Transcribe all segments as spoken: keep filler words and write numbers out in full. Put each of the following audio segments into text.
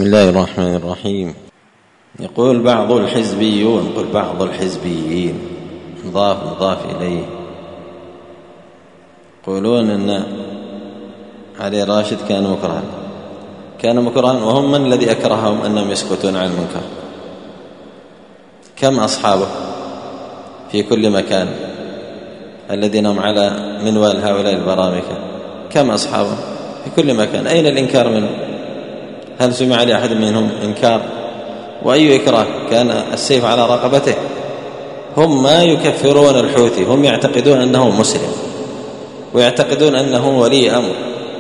بسم الله الرحمن الرحيم. يقول بعض الحزبيون يقول بعض الحزبيين مضاف مضاف إليه يقولون أن علي راشد كان مكرها كان مكرها وهم من الذي أكرههم أنهم يسكتون عن المنكر؟ كم أصحابه في كل مكان الذين هم على منوال هؤلاء البرامج؟ كم أصحابه في كل مكان؟ أين الإنكار منهم؟ هل سمع لأحد منهم إنكار؟ وأي إكراه؟ كان السيف على رقبته. هم ما يكفرون الحوثي، هم يعتقدون أنه مسلم ويعتقدون أنه ولي أمر،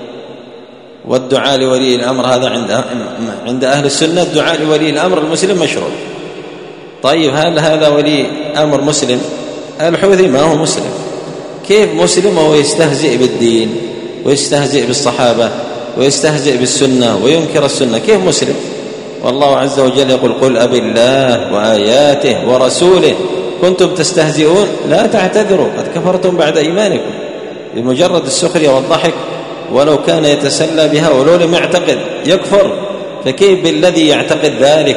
والدعاء لولي الأمر هذا عند عند أهل السنة الدعاء لولي الأمر المسلم مشروع. طيب هل هذا ولي أمر مسلم؟ الحوثي ما هو مسلم. كيف مسلم وهو يستهزئ بالدين ويستهزئ بالصحابة ويستهزئ بالسنة وينكر السنة؟ كيف مسلم؟ والله عز وجل يقول قل أبي الله وآياته ورسوله كنتم تستهزئون لا تعتذروا قد كفرتم بعد إيمانكم. بمجرد السخرية والضحك ولو كان يتسلى بها ولو لم يعتقد يكفر، فكيف بالذي يعتقد ذلك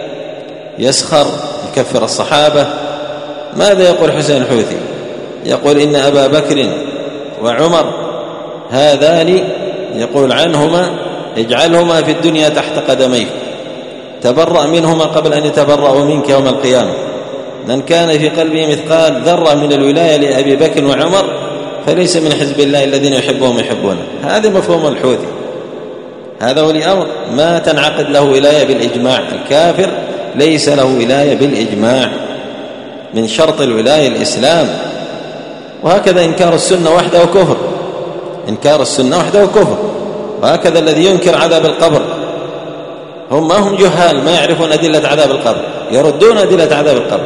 يسخر يكفر الصحابة؟ ماذا يقول حسين الحوثي؟ يقول إن أبا بكر وعمر هذان يقول عنهما اجعلهما في الدنيا تحت قدميك تبرأ منهما قبل أن يتبرأوا منك يوم القيامة. من كان في قلبه مثقال ذرة من الولاية لأبي بكر وعمر فليس من حزب الله الذين يحبهم يحبونه. هذا مفهوم الحوثي. هذا ولي أمر ما تنعقد له ولاية بالإجماع. الكافر ليس له ولاية بالإجماع، من شرط الولاية الإسلام. وهكذا إنكار السنة وحده كفر، إنكار السنة وحده كفر. وهكذا الذي ينكر عذاب القبر، هم ما هم جهال ما يعرفون أدلة عذاب القبر، يردون أدلة عذاب القبر.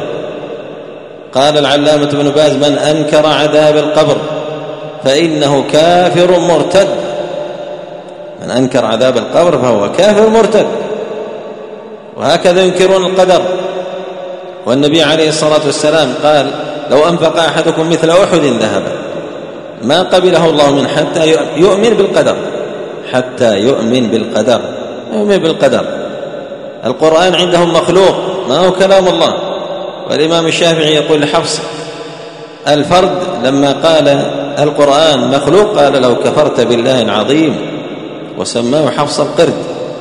قال العلامة ابن باز من أنكر عذاب القبر فإنه كافر مرتد. من أنكر عذاب القبر فهو كافر مرتد. وهكذا ينكرون القدر. والنبي عليه الصلاة والسلام قال لو أنفق أحدكم مثل أحد ذهبا ما قبله الله من حتى يؤمن بالقدر، حتى يؤمن بالقدر يؤمن بالقدر. القرآن عندهم مخلوق ما هو كلام الله. والإمام الشافعي يقول لحفص الفرد لما قال القرآن مخلوق قال لو كفرت بالله العظيم، وسماه حفص القرد.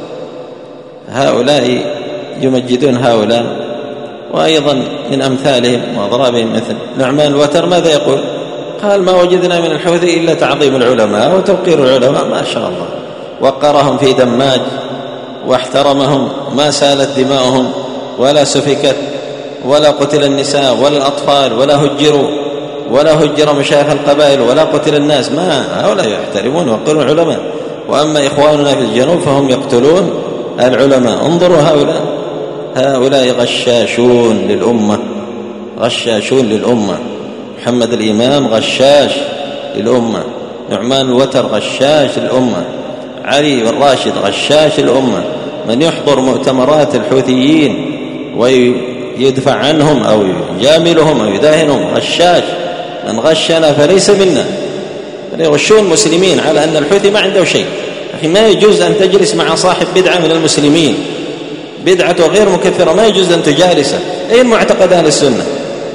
هؤلاء يمجدون هؤلاء. وأيضا من أمثالهم وأضرابهم مثل نعمان الوتر ماذا يقول؟ قال ما وجدنا من الحوثي إلا تعظيم العلماء وتوقير العلماء. ما شاء الله وقرهم في دماج واحترمهم، ما سالت دماؤهم ولا سفكت ولا قتل النساء ولا الأطفال ولا هجروا ولا هجر مشايخ القبائل ولا قتل الناس. ما هؤلاء يحترمون ويوقرون العلماء. وأما إخواننا في الجنوب فهم يقتلون العلماء. انظروا هؤلاء هؤلاء غشاشون للأمة، غشاشون للأمة. محمد الإمام غشاش للأمة، نعمان الوتر غشاش للأمة، علي الراشد غشاش للأمة. من يحضر مؤتمرات الحوثيين ويدفع عنهم أو يجاملهم أو يداهنهم غشاش. من غشنا فليس منا. يغشون المسلمين على أن الحوثي ما عنده شيء. ما يجوز أن تجلس مع صاحب بدعة من المسلمين، بدعته غير مكفرة، ما يجوز أن تجالسه. أي معتقد أهل السنة؟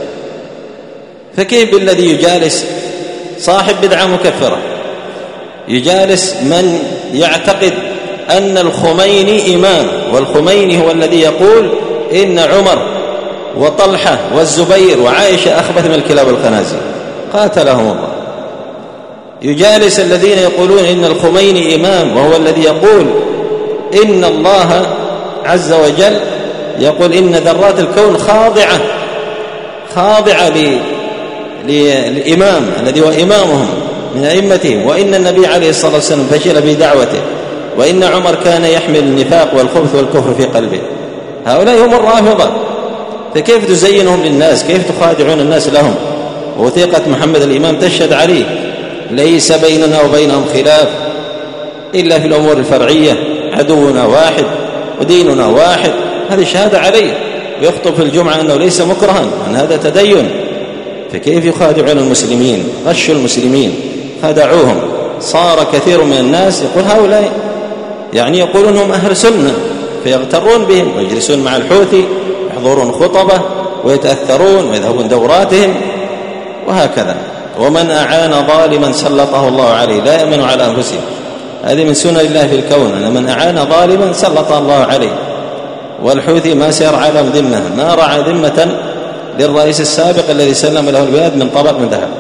فكيف بالذي يجالس صاحب بدعة مكفرة؟ يجالس من يعتقد أن الخميني إمام، والخميني هو الذي يقول إن عمر وطلحة والزبير وعائشة أخبث من الكلاب والخنازير قاتلهم الله. يجالس الذين يقولون إن الخميني إمام، وهو الذي يقول إن الله عز وجل يقول إن ذرات الكون خاضعة خاضعة للإمام الذي هو إمامهم من أئمتهم، وإن النبي عليه الصلاة والسلام فشل في دعوته، وإن عمر كان يحمل النفاق والخبث والكفر في قلبه. هؤلاء هم الرافضة. فكيف تزينهم للناس؟ كيف تخادعون الناس لهم؟ وثيقة محمد الإمام تشهد عليه ليس بيننا وبينهم خلاف إلا في الأمور الفرعية، عدونا واحد وديننا واحد. هذه شهادة عليه. ويخطب في الجمعة أنه ليس مكرها، أن هذا تدين. فكيف يخادعون المسلمين؟ غشوا المسلمين، خدعوهم. صار كثير من الناس يقول هؤلاء يعني يقولون هم أهل سنة، فيغترون بهم ويجلسون مع الحوثي، يحضرون خطبه ويتأثرون ويذهبون دوراتهم وهكذا. ومن أعان ظالما سلطه الله عليه، لا يأمن على أنفسهم. هذه من سنن الله في الكون، أن من أعان ظالما سلط الله عليه. والحوثي ما سير على ذمة، ما رعى ذمة للرئيس السابق الذي سلم له البلاد من طبق من ذهب.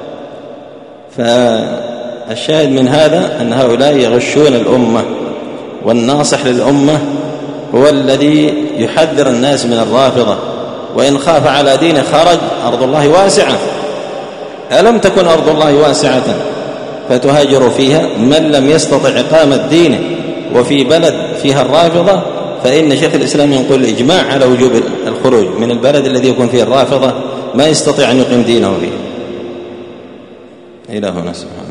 فالشاهد من هذا أن هؤلاء يغشون الأمة، والناصح للأمة هو الذي يحذر الناس من الرافضة. وإن خاف على دينه خرج. أرض الله واسعة، ألم تكن أرض الله واسعة فتهاجر فيها؟ من لم يستطع إقامة دينه وفي بلد فيها الرافضة فإن شيخ الإسلام ينقل الإجماع على وجوب الخروج من البلد الذي يكون فيه الرافضة، ما يستطيع أن يقيم دينه فيه. إلى هنا سبحانه.